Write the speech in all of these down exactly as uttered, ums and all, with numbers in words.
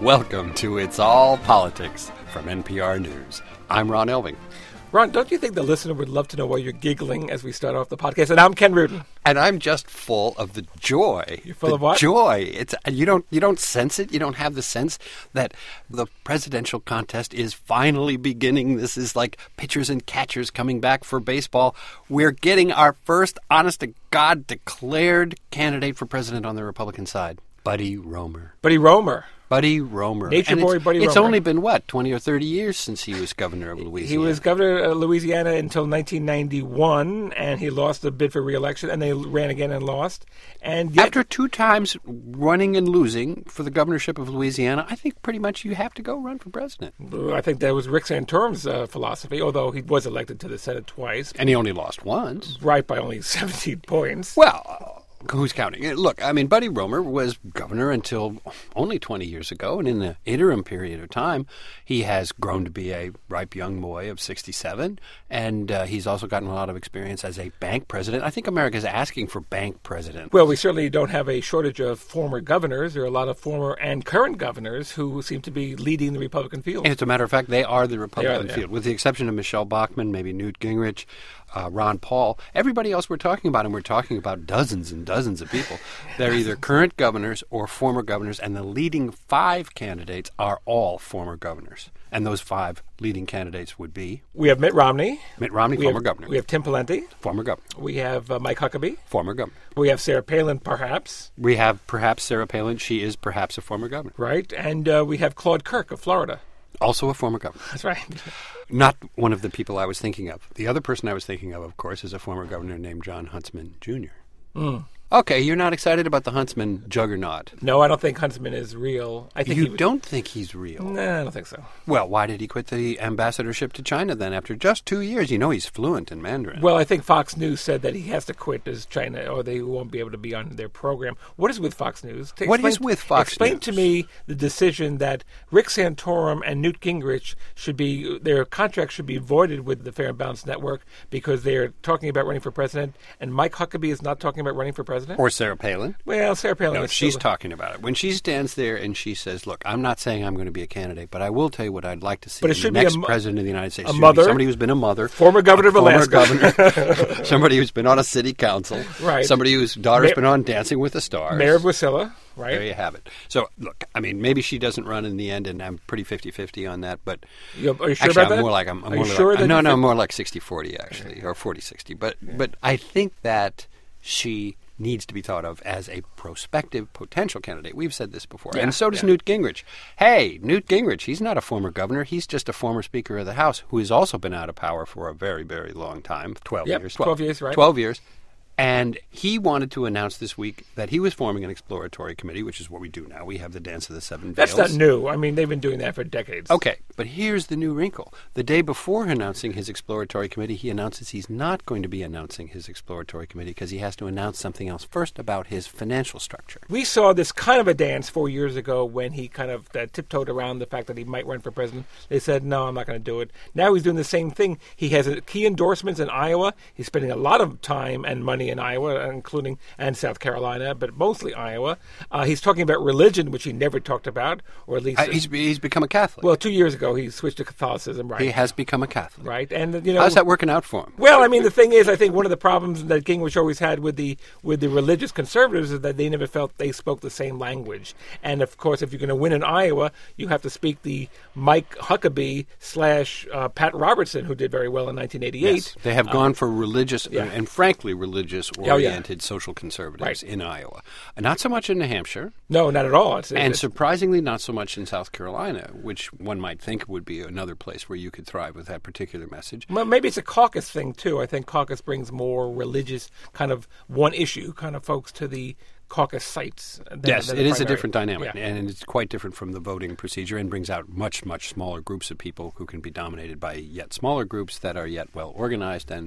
Welcome to It's All Politics from N P R News. I'm Ron Elving. Ron, don't you think the listener would love to know why you're giggling as we start off the podcast? And I'm Ken Rudin. And I'm just full of the joy. You're full the of what? Joy. It's you don't you don't sense it. You don't have the sense that the presidential contest is finally beginning. This is like pitchers and catchers coming back for baseball. We're getting our first, honest to God, declared candidate for president on the Republican side, Buddy Roemer. Buddy Roemer. Buddy Roemer. Nature and boy it's, Buddy It's Roemer. only been, what, twenty or thirty years since he was governor of Louisiana. He was governor of Louisiana until nineteen ninety-one, and he lost a bid for re-election, and they ran again and lost. And yet, After two times running and losing for the governorship of Louisiana, I think pretty much you have to go run for president. I think that was Rick Santorum's uh, philosophy, although he was elected to the Senate twice. And he only lost once. Right, by only seventeen points. Well, who's counting? Look, I mean, Buddy Roemer was governor until only twenty years ago, and in the interim period of time, he has grown to be a ripe young boy of sixty-seven, and uh, he's also gotten a lot of experience as a bank president. I think America's asking for bank president. Well, we certainly don't have a shortage of former governors. There are a lot of former and current governors who seem to be leading the Republican field. And as a matter of fact, they are the Republican They are, field, yeah. with the exception of Michelle Bachmann, maybe Newt Gingrich, uh, Ron Paul. Everybody else we're talking about, and we're talking about dozens and dozens of people. They're either current governors or former governors, and the leading five candidates are all former governors. And those five leading candidates would be We have Mitt Romney. Mitt Romney, We former have, governor. We have Tim Pawlenty. Former governor. We have uh, Mike Huckabee. Former governor. We have Sarah Palin, perhaps, We have perhaps Sarah Palin. She is perhaps a former governor. right? And uh, we have Claude Kirk of Florida. Also a former governor. That's right. Not one of the people I was thinking of. The other person I was thinking of, of course, is a former governor named John Huntsman Junior Mm. Okay, you're not excited about the Huntsman juggernaut. No, I don't think Huntsman is real. I think You he was, don't think he's real. Nah, I don't think so. Well, why did he quit the ambassadorship to China then after just two years? You know he's fluent in Mandarin. Well, I think Fox News said that he has to quit as China, or they won't be able to be on their program. What is with Fox News? To What explain- is with Fox Explain News? to me the decision that Rick Santorum and Newt Gingrich should be, their contracts should be voided with the Fair and Balanced Network because they're talking about running for president, and Mike Huckabee is not talking about running for president? Or Sarah Palin. Well, Sarah Palin No, is she's still- talking about it. When she stands there and she says, look, I'm not saying I'm going to be a candidate, but I will tell you what I'd like to see But it in the should be a next mo- president of the United States. a Should be mother, somebody who's been a mother. former governor a of former Alaska. governor, somebody who's been on a city council, Right. somebody whose daughter's Ma- been on Dancing with the Stars. Mayor of Wasilla, right? There you have it. So, look, I mean, maybe she doesn't run in the end, and I'm pretty fifty-fifty on that, but You- Are you sure actually, about I'm that? more like, I'm, I'm Are more you like, sure that no, you no, think- more like sixty forty, actually, or forty sixty. But, but I think that she needs to be thought of as a prospective potential candidate. We've said this before. Yeah, and so does yeah. Newt Gingrich. Hey, Newt Gingrich, he's not a former governor. He's just a former Speaker of the House who has also been out of power for a very, very long time, twelve Yep, years. twelve years, right. twelve years. And he wanted to announce this week that he was forming an exploratory committee, which is what we do now. We have the Dance of the Seven Veils. That's not new. I mean, they've been doing that for decades. Okay, but here's the new wrinkle. The day before announcing his exploratory committee, he announces he's not going to be announcing his exploratory committee because he has to announce something else first about his financial structure. We saw this kind of a dance four years ago when he kind of uh, tiptoed around the fact that he might run for president. They said, no, I'm not going to do it. Now he's doing the same thing. He has uh, key endorsements in Iowa. He's spending a lot of time and money in Iowa, including and South Carolina, but mostly Iowa. Uh, he's talking about religion, which he never talked about, or at least... Uh, he's, he's become a Catholic. well, two years ago he switched to Catholicism, right? he has become a Catholic. Right, and you know... How's that working out for him? Well, I mean, the thing is, I think one of the problems that Gingrich always had with the with the religious conservatives is that they never felt they spoke the same language. And of course, if you're going to win in Iowa, you have to speak the Mike Huckabee slash uh, Pat Robertson, who did very well in nineteen eighty-eight. Yes. They have gone for religious yeah. and frankly religious-oriented yeah. social conservatives Right. in Iowa. Not so much in New Hampshire, No, not at all. It's, and it's, surprisingly not so much in South Carolina, which one might think would be another place where you could thrive with that particular message. well, maybe it's a caucus thing too. I think caucus brings more religious kind of one issue kind of folks to the caucus sites. Than, Yes, than it the is a primary. different dynamic, Yeah. and it's quite different from the voting procedure and brings out much, much smaller groups of people who can be dominated by yet smaller groups that are yet well organized and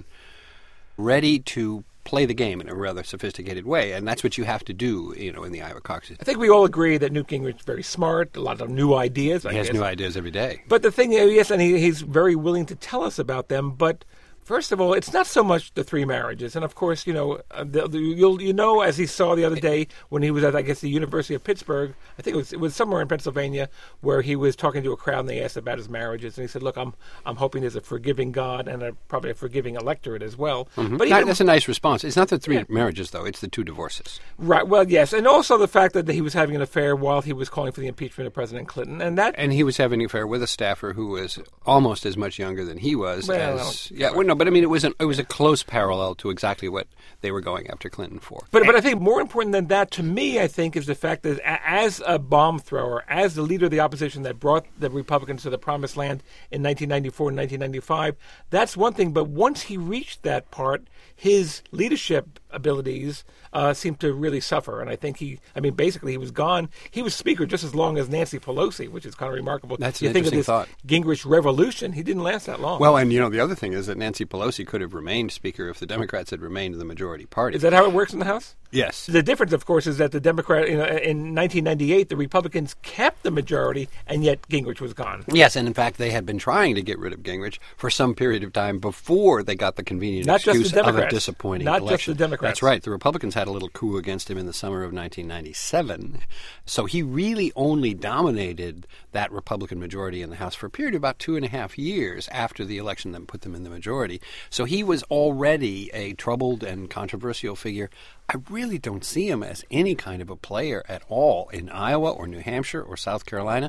ready to play the game in a rather sophisticated way, and that's what you have to do, you know, in the Iowa caucuses. I think we all agree that Newt Gingrich is very smart, a lot of new ideas. I He has guess. new ideas every day. But the thing is, yes, and he, he's very willing to tell us about them, but First of all, it's not so much the three marriages, and of course, you know, uh, the, the, you'll you know, as he saw the other day when he was at, I guess, the University of Pittsburgh. I think it was it was somewhere in Pennsylvania where he was talking to a crowd, and they asked about his marriages, and he said, "Look, I'm I'm hoping there's a forgiving God and a, probably a forgiving electorate as well." Mm-hmm. But That- even, that's a nice response. It's not the three Yeah. marriages, though. It's the two divorces. right, well, yes, and also the fact that he was having an affair while he was calling for the impeachment of President Clinton, and that And he was having an affair with a staffer who was almost as much younger than he was. Well, as, yeah, well, no, but I mean, it was an, it was a close parallel to exactly what they were going after Clinton for. But but I think more important than that to me, I think, is the fact that a- as a bomb thrower, as the leader of the opposition that brought the Republicans to the promised land in nineteen ninety-four and nineteen ninety-five, that's one thing. But once he reached that part, his leadership abilities uh, seemed to really suffer. And I think he, I mean, basically he was gone. He was Speaker just as long as Nancy Pelosi, which is kind of remarkable. That's you an think of interesting this thought. Gingrich revolution, he didn't last that long. Well, and you know, the other thing is that Nancy Pelosi could have remained Speaker if the Democrats had remained the majority party. Is that how it works in the House? Yes. The difference, of course, is that the Democrat you know, in nineteen ninety-eight, the Republicans kept the majority, and yet Gingrich was gone. Yes, and in fact, they had been trying to get rid of Gingrich for some period of time before they got the convenient Not just the excuse of a Democrats. disappointing Not just election. the Democrats. That's right. The Republicans had a little coup against him in the summer of nineteen ninety-seven. So he really only dominated that Republican majority in the House for a period of about two and a half years after the election that put them in the majority. So he was already a troubled and controversial figure. I really don't see him as any kind of a player at all in Iowa or New Hampshire or South Carolina.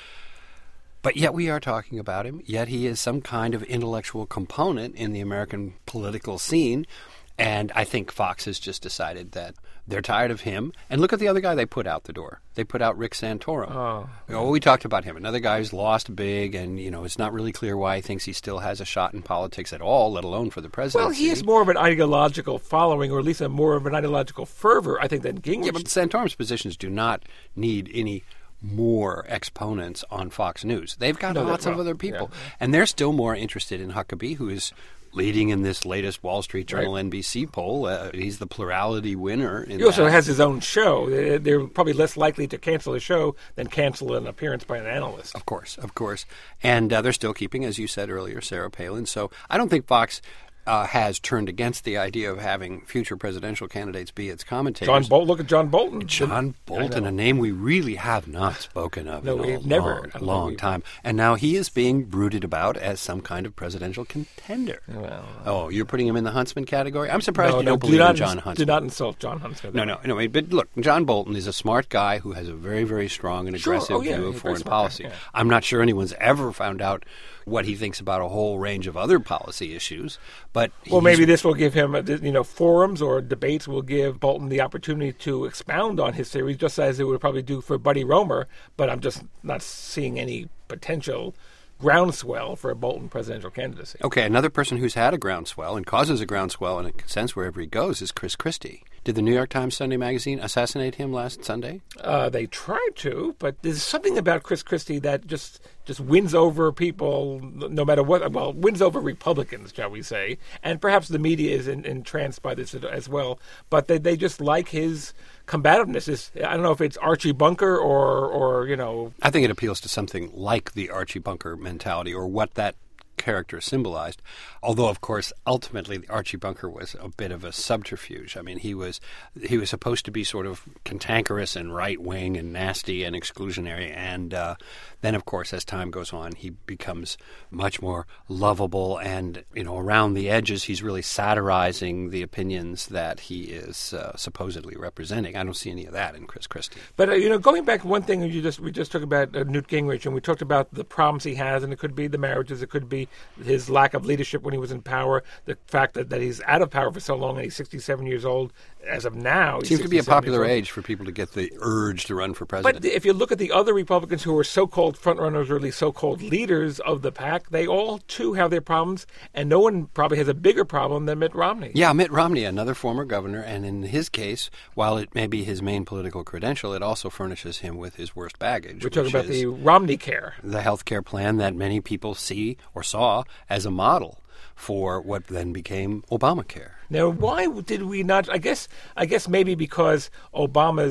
But yet we are talking about him, yet he is some kind of intellectual component in the American political scene. And I think Fox has just decided that they're tired of him. And look at the other guy they put out the door. They put out Rick Santorum. Oh. Oh, we talked about him. Another guy who's lost big, and, you know, it's not really clear why he thinks he still has a shot in politics at all, let alone for the presidency. Well, he has more of an ideological following, or at least a more of an ideological fervor, I think, than Gingrich. Yeah, but Santorum's positions do not need any more exponents on Fox News. They've got No, lots they're- of well, other people. yeah. And they're still more interested in Huckabee, who is leading in this latest Wall Street Journal Right. N B C poll. Uh, he's the plurality winner. In He also that. has his own show. They're they're probably less likely to cancel a show than cancel an appearance by an analyst. Of course, of course. And uh, they're still keeping, as you said earlier, Sarah Palin. So I don't think Fox uh, has turned against the idea of having future presidential candidates be its commentators. John Bolton, look at John Bolton. John Bolton, know. a name we really have not spoken of No, in a we've never. long, I don't think long we've- time. And now he is being brooded about as some kind of presidential contender. Well, oh, you're putting him in the Huntsman category? I'm surprised no, you no, don't do believe not, in John ins- Huntsman. Do not insult John Huntsman. No, no, no. But look, John Bolton is a smart guy who has a very, very strong and Sure. aggressive Oh, yeah, view of he's a very foreign smart guy, policy. yeah. I'm not sure anyone's ever found out what he thinks about a whole range of other policy issues. But Well, he's- maybe this will give him, uh, you know, forums or debates will give Bolton the opportunity to expound on his theories, just as it would probably do for Buddy Roemer. But I'm just not seeing any potential groundswell for a Bolton presidential candidacy. Okay, another person who's had a groundswell and causes a groundswell in a sense wherever he goes is Chris Christie. Did the New York Times Sunday Magazine assassinate him last Sunday? Uh, they tried to, but there's something about Chris Christie that just just wins over people, no matter what. Well, wins over Republicans, shall we say? And perhaps the media is en- entranced by this as well. But they they just like his combativeness. Is I don't know if it's Archie Bunker or or you know. I think it appeals to something like the Archie Bunker mentality or what that character symbolized. Although, of course, ultimately Archie Bunker was a bit of a subterfuge. I mean, he was he was supposed to be sort of cantankerous and right-wing and nasty and exclusionary. And uh, then, of course, as time goes on, he becomes much more lovable. And, you know, around the edges, he's really satirizing the opinions that he is uh, supposedly representing. I don't see any of that in Chris Christie. But uh, you know, going back, one thing you just we just talked about uh, Newt Gingrich, and we talked about the problems he has, and it could be the marriages, it could be his lack of leadership when he was in power, the fact that, that he's out of power for so long, and he's sixty-seven years old as of now. He's Seems to be a sixty-seven popular years old. age for people to get the urge to run for president. But if you look at the other Republicans who are so-called frontrunners, or at least so-called leaders of the pack, they all too have their problems, and no one probably has a bigger problem than Mitt Romney. Yeah, Mitt Romney, another former governor, and in his case, while it may be his main political credential, it also furnishes him with his worst baggage. We're talking which about is the Romney Care. the health care plan that many people see or saw as a model for what then became Obamacare. Now, why did we not? I guess, I guess maybe because Obama's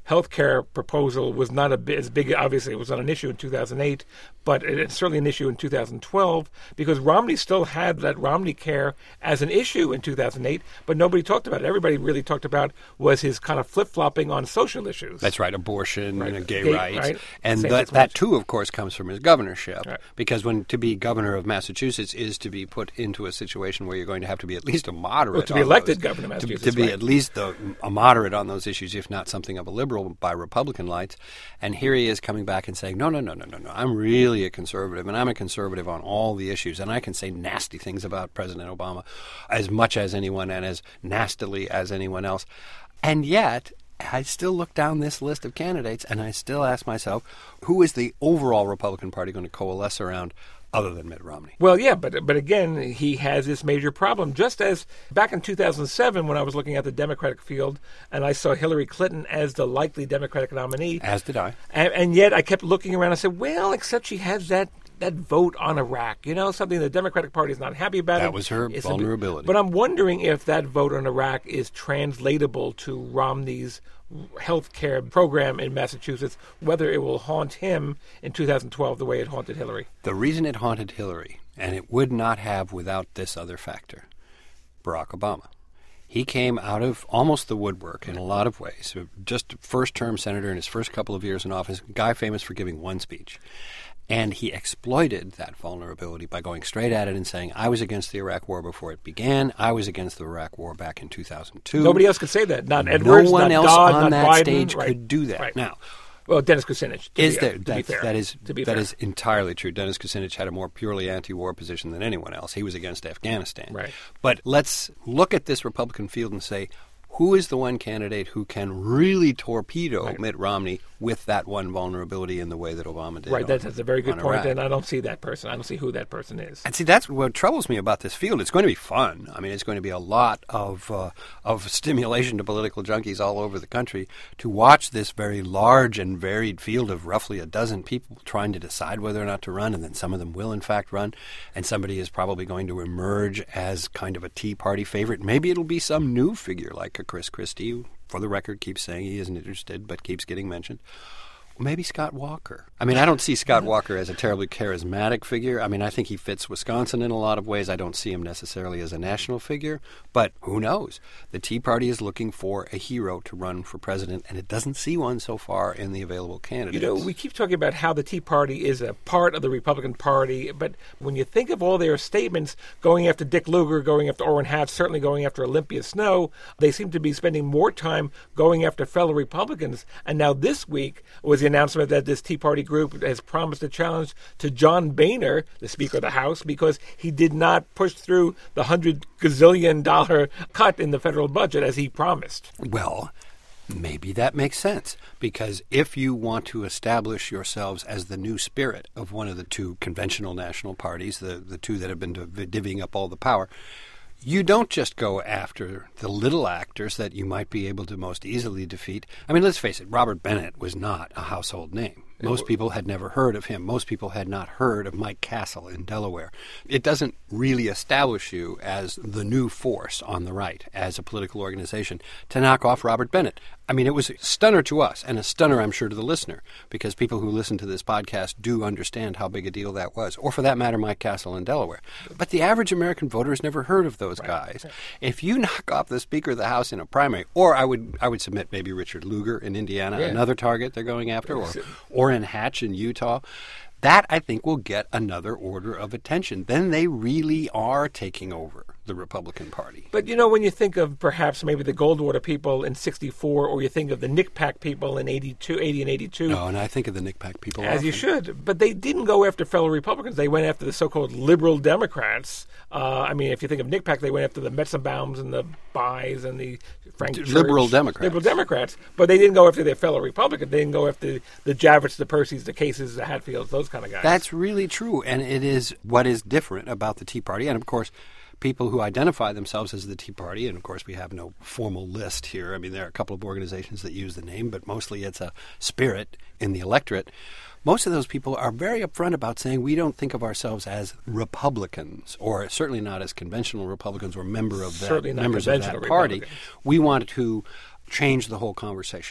health care proposal was not a bi- as big, obviously it was not an issue in two thousand eight, but it's certainly an issue in two thousand twelve because Romney still had that Romney Care as an issue in two thousand eight, but nobody talked about it. Everybody really talked about was his kind of flip-flopping on social issues. That's right, abortion, Right. you know, gay, Gay- rights. right. And Same that, as that much. too, of course, comes from his governorship. Right. Because when to be governor of Massachusetts is to be put into a situation where you're going to have to be at least a moderate. Well, to be on elected those, governor of to- Massachusetts, To, be right. at least the, a moderate on those issues, if not something of a liberal by Republican lights. And here he is coming back and saying, no, no, no, no, no, no. I'm really a conservative, and I'm a conservative on all the issues. And I can say nasty things about President Obama as much as anyone and as nastily as anyone else. And yet, I still look down this list of candidates and I still ask myself, who is the overall Republican Party going to coalesce around other than Mitt Romney? Well, yeah, but but again, he has this major problem. Just as back in two thousand seven, when I was looking at the Democratic field and I saw Hillary Clinton as the likely Democratic nominee, As did I. and, and yet I kept looking around and I said, well, except she has that that vote on Iraq, you know, something the Democratic Party is not happy about. That it. was her It's a- vulnerability. but I'm wondering if that vote on Iraq is translatable to Romney's health care program in Massachusetts, whether it will haunt him in two thousand twelve the way it haunted Hillary. The reason it haunted Hillary, and it would not have without this other factor, Barack Obama. He came out of almost the woodwork in a lot of ways. Just first-term senator in his first couple of years in office, guy famous for giving one speech. And he exploited that vulnerability by going straight at it and saying, I was against the Iraq War before it began. I was against the Iraq War back in two thousand two. Nobody else could say that. Not Edwards, No one not else Dodd, on not that Biden. stage Right. could do that. Right. Now, Well, Dennis Kucinich. To is be, there, to be that's, fair. that is to be that fair. is entirely true. Dennis Kucinich had a more purely anti-war position than anyone else. He was against Afghanistan. Right. But let's look at this Republican field and say, who is the one candidate who can really torpedo Right. Mitt Romney with that one vulnerability in the way that Obama did? Right, on- that's, that's a very good on point, Iraq? and I don't see that person. I don't see who that person is. And see, that's what troubles me about this field. It's going to be fun. I mean, it's going to be a lot of uh, of stimulation to political junkies all over the country to watch this very large and varied field of roughly a dozen people trying to decide whether or not to run, and then some of them will in fact run, and somebody is probably going to emerge as kind of a Tea Party favorite. Maybe it'll be some new figure like a Chris Christie, who, for the record, keeps saying he isn't interested but keeps getting mentioned. Maybe Scott Walker. I mean, I don't see Scott Walker as a terribly charismatic figure. I mean, I think he fits Wisconsin in a lot of ways. I don't see him necessarily as a national figure, but who knows? The Tea Party is looking for a hero to run for president, and it doesn't see one so far in the available candidates. You know, we keep talking about how the Tea Party is a part of the Republican Party, but when you think of all their statements going after Dick Lugar, going after Orrin Hatch, certainly going after Olympia Snowe, they seem to be spending more time going after fellow Republicans. And now this week was the announcement that this Tea Party group has promised a challenge to John Boehner, the Speaker of the House, because he did not push through the hundred gazillion dollar cut in the federal budget as he promised. Well, maybe that makes sense, because if you want to establish yourselves as the new spirit of one of the two conventional national parties, the, the two that have been div- divvying up all the power, you don't just go after the little actors that you might be able to most easily defeat. I mean, let's face it, Robert Bennett was not a household name. Most people had never heard of him. Most people had not heard of Mike Castle in Delaware. It doesn't really establish you as the new force on the right, as a political organization, to knock off Robert Bennett. I mean, it was a stunner to us, and a stunner, I'm sure, to the listener, because people who listen to this podcast do understand how big a deal that was, or for that matter, Mike Castle in Delaware. But the average American voter has never heard of those guys. If you knock off the Speaker of the House in a primary, or I would I would submit maybe Richard Lugar in Indiana, Yeah. another target they're going after, or Orrin Hatch in Utah, that I think will get another order of attention. Then they really are taking over the Republican Party. But, you know, when you think of perhaps maybe the Goldwater people in sixty-four, or you think of the NICPAC people in eighty-two, eighty and eighty-two. No, and I think of the NICPAC people As often. you should. But they didn't go after fellow Republicans. They went after the so-called liberal Democrats. Uh, I mean, if you think of NICPAC, they went after the Metzenbaums and the Buys and the Frank D- Church. liberal Democrats. Liberal Democrats. But they didn't go after their fellow Republicans. They didn't go after the Javetts, the Percys, the Cases, the Hatfields, those kind of guys. That's really true, and it is what is different about the Tea Party. And, of course, people who identify themselves as the Tea Party, and, of course, we have no formal list here. I mean, there are a couple of organizations that use the name, but mostly it's a spirit in the electorate. Most of those people are very upfront about saying we don't think of ourselves as Republicans, or certainly not as conventional Republicans or member of that, Certainly not members of that conventional party. Republicans. We want to change the whole conversation.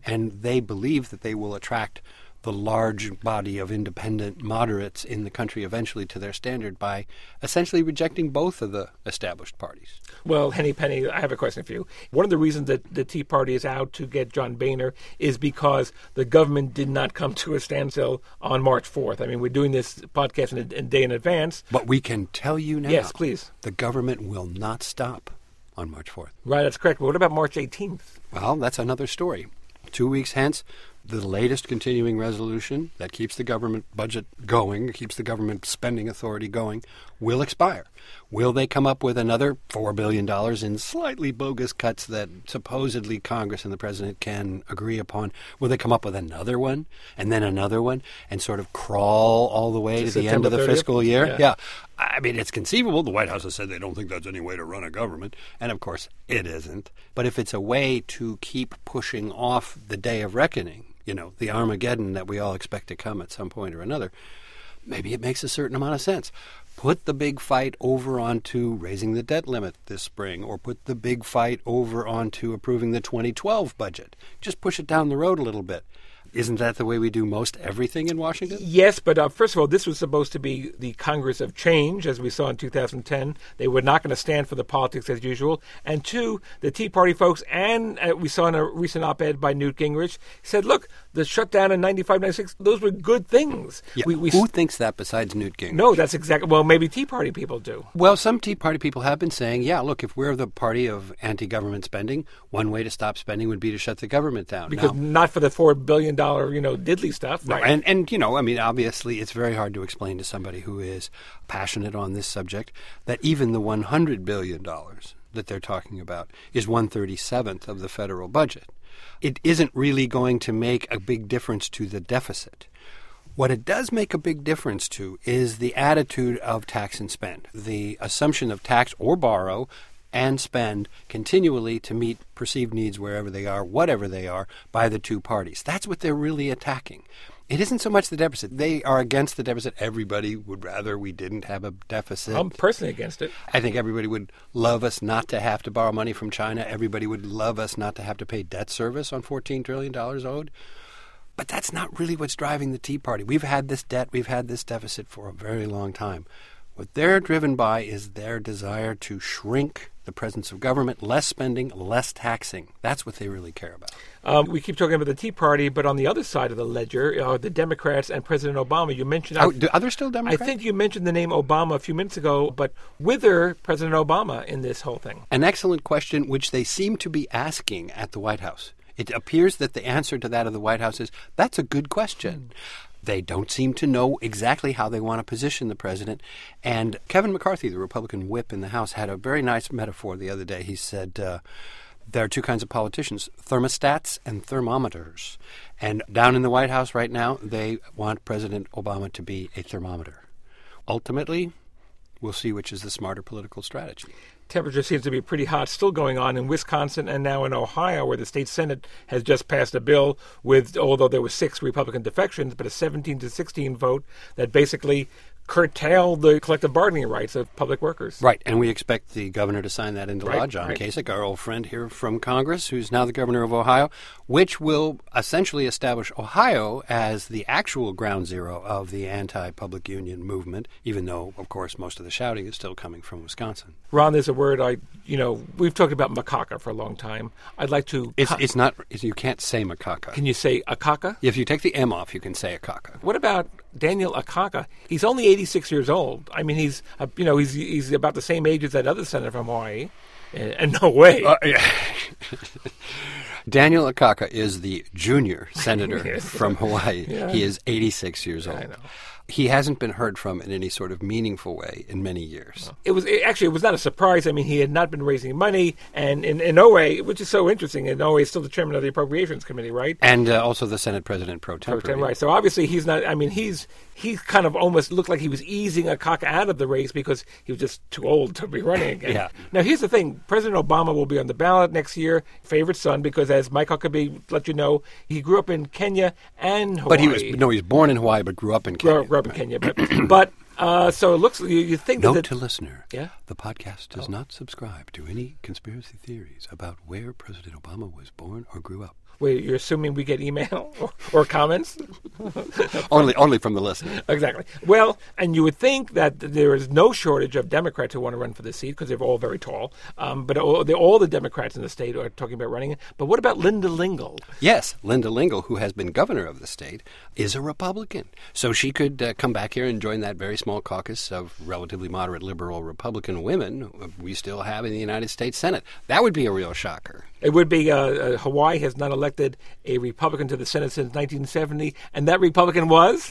And they believe that they will attract the large body of independent moderates in the country eventually to their standard by essentially rejecting both of the established parties. Well, Henny Penny, I have a question for you. One of the reasons that the Tea Party is out to get John Boehner is because the government did not come to a standstill on March fourth. I mean, we're doing this podcast in a, a day in advance. But we can tell you now. Yes, please. The government will not stop on March fourth. Right, that's correct. But what about March eighteenth? Well, that's another story. Two weeks hence, the latest continuing resolution that keeps the government budget going, keeps the government spending authority going, will expire. Will they come up with another four billion dollars in slightly bogus cuts that supposedly Congress and the president can agree upon? Will they come up with another one and then another one and sort of crawl all the way to, to the end of the thirtieth fiscal year? Yeah. yeah. I mean, it's conceivable. The White House has said they don't think that's any way to run a government. And, of course, it isn't. But if it's a way to keep pushing off the day of reckoning, you know, the Armageddon that we all expect to come at some point or another, maybe it makes a certain amount of sense. Put the big fight over onto raising the debt limit this spring, or put the big fight over onto approving the twenty twelve budget. Just push it down the road a little bit. Isn't that the way we do most everything in Washington? Yes, but uh, first of all, this was supposed to be the Congress of Change, as we saw in two thousand ten. They were not going to stand for the politics as usual. And two, the Tea Party folks, and uh, we saw in a recent op-ed by Newt Gingrich, said, look, the shutdown in ninety-five, ninety-six, those were good things. Yeah. We, we Who st- thinks that besides Newt Gingrich? No, that's exactly, well, maybe Tea Party people do. Well, some Tea Party people have been saying, yeah, look, if we're the party of anti-government spending, one way to stop spending would be to shut the government down. Because now, not for the four billion dollars, you know, diddly stuff. No, Right. and, and, you know, I mean, obviously it's very hard to explain to somebody who is passionate on this subject that even the one hundred billion dollars that they're talking about is one thirty-seventh of the federal budget. It isn't really going to make a big difference to the deficit. What it does make a big difference to is the attitude of tax and spend, the assumption of tax or borrow and spend continually to meet perceived needs wherever they are, whatever they are, by the two parties. That's what they're really attacking. It isn't so much the deficit. They are against the deficit. Everybody would rather we didn't have a deficit. I'm personally against it. I think everybody would love us not to have to borrow money from China. Everybody would love us not to have to pay debt service on fourteen trillion dollars owed. But that's not really what's driving the Tea Party. We've had this debt, we've had this deficit for a very long time. What they're driven by is their desire to shrink the presence of government, less spending, less taxing. That's what they really care about. Um, we keep talking about the Tea Party, but on the other side of the ledger, uh, the Democrats and President Obama. You mentioned... Oh, do, are there still Democrats? I think you mentioned the name Obama a few minutes ago, but whither President Obama in this whole thing? An excellent question, which they seem to be asking at the White House. It appears that the answer to that of the White House is, that's a good question. They don't seem to know exactly how they want to position the president. And Kevin McCarthy, the Republican whip in the House, had a very nice metaphor the other day. He said uh, there are two kinds of politicians, thermostats and thermometers. And down in the White House right now, they want President Obama to be a thermometer. Ultimately, we'll see which is the smarter political strategy. Temperature seems to be pretty hot still going on in Wisconsin and now in Ohio, where the state Senate has just passed a bill with, although there were six Republican defections, but a seventeen to sixteen vote that basically curtailed the collective bargaining rights of public workers. Right, and we expect the governor to sign that into right, law, John right. Kasich, our old friend here from Congress, who's now the governor of Ohio, which will essentially establish Ohio as the actual ground zero of the anti-public union movement, even though, of course, most of the shouting is still coming from Wisconsin. Ron, there's a word I, you know, we've talked about macaca for a long time. I'd like to... It's, it's not, it's, you can't say macaca. Can you say akaka? If you take the M off, you can say akaka. What about Daniel Akaka? He's only eighty-six years old. I mean, he's, uh, you know, he's he's about the same age as that other senator from Hawaii. Uh, and no way. Uh, yeah. Daniel Akaka is the junior senator Yes. from Hawaii. Yeah. He is eighty-six years old. I know. He hasn't been heard from in any sort of meaningful way in many years. It was it, actually it was not a surprise. I mean, he had not been raising money, and in, in Owe, which is so interesting, in Owe is still the chairman of the Appropriations Committee, right? And uh, also the Senate President pro tempore. Pro tem, right. So obviously he's not. I mean, he's he's kind of almost looked like he was easing Akaka out of the race because he was just too old to be running again. Yeah. Now here's the thing: President Obama will be on the ballot next year. Favorite son, because as Mike Huckabee let you know, he grew up in Kenya and Hawaii. But he was no, he was born in Hawaii, but grew up in Kenya. Grew, grew up in Kenya, but. But uh, so it looks. You, you think Note that to listener: yeah? the podcast does oh. not subscribe to any conspiracy theories about where President Obama was born or grew up. Wait, you're assuming we get email or, or comments? only only from the listener. Exactly. Well, and you would think that there is no shortage of Democrats who want to run for the seat because they're all very tall. Um, but all, they're, all the Democrats in the state are talking about running. But what about Linda Lingle? Yes, Linda Lingle, who has been governor of the state, is a Republican. So she could uh, come back here and join that very small caucus of relatively moderate liberal Republican women we still have in the United States Senate. That would be a real shocker. It would be uh, uh, Hawaii has not elected a Republican to the Senate since nineteen seventy, and that Republican was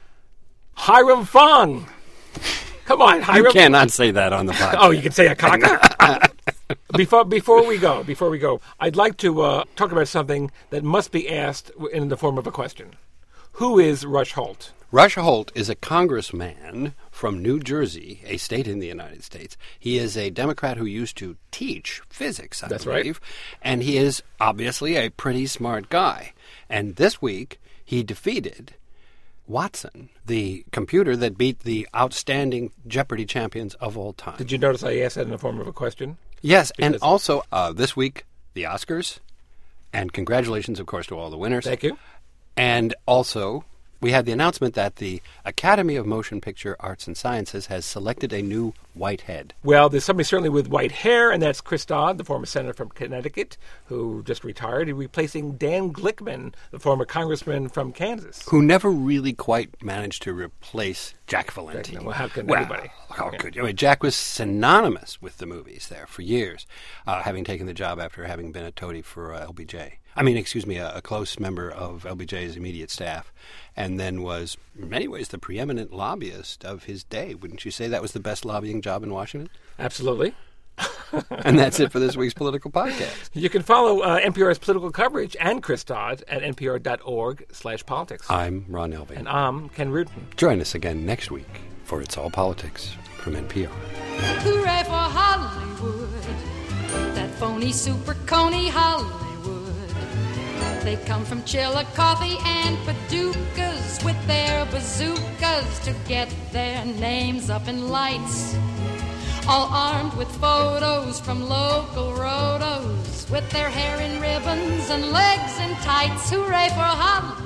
Hiram Fong. Come on, Hiram. You cannot say that on the podcast. Oh, you can say a caca? before before we go, before we go, I'd like to uh, talk about something that must be asked in the form of a question. Who is Rush Holt? Rush Holt is a congressman from New Jersey, a state in the United States. He is a Democrat who used to teach physics, I That's believe. right. And he is obviously a pretty smart guy. And this week, he defeated Watson, the computer that beat the outstanding Jeopardy champions of all time. Did you notice I asked that in the form of a question? Yes, Because and also uh, this week, the Oscars. And congratulations, of course, to all the winners. Thank you. And also, we had the announcement that the Academy of Motion Picture Arts and Sciences has selected a new white head. Well, there's somebody certainly with white hair, and that's Chris Dodd, the former senator from Connecticut, who just retired. He's replacing Dan Glickman, the former congressman from Kansas. Who never really quite managed to replace Jack Valenti. Well, how can well, anybody? How Yeah. could you? I mean, Jack was synonymous with the movies there for years, uh, having taken the job after having been a toady for uh, L B J. I mean, excuse me, a, a close member of L B J's immediate staff, and then was, in many ways, the preeminent lobbyist of his day. Wouldn't you say that was the best lobbying job in Washington? Absolutely. And that's it for this week's Political Podcast. You can follow uh, N P R's political coverage and Chris Dodd at npr.org slash politics. I'm Ron Elving. And I'm Ken Rutan. Join us again next week for It's All Politics from N P R. Hooray for Hollywood, that phony super coney Hollywood. They come from Chillicothe and Paducahs with their bazookas to get their names up in lights. All armed with photos from local rotos, with their hair in ribbons and legs in tights. Hooray for Hollywood.